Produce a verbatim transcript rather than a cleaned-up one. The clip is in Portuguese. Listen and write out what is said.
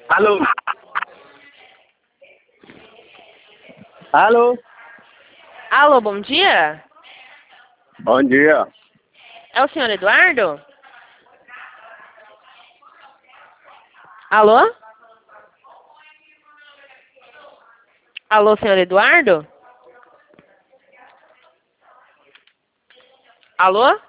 Alô? Alô? Alô, bom dia? Bom dia. É o senhor Eduardo? Alô? Alô, senhor Eduardo? Alô?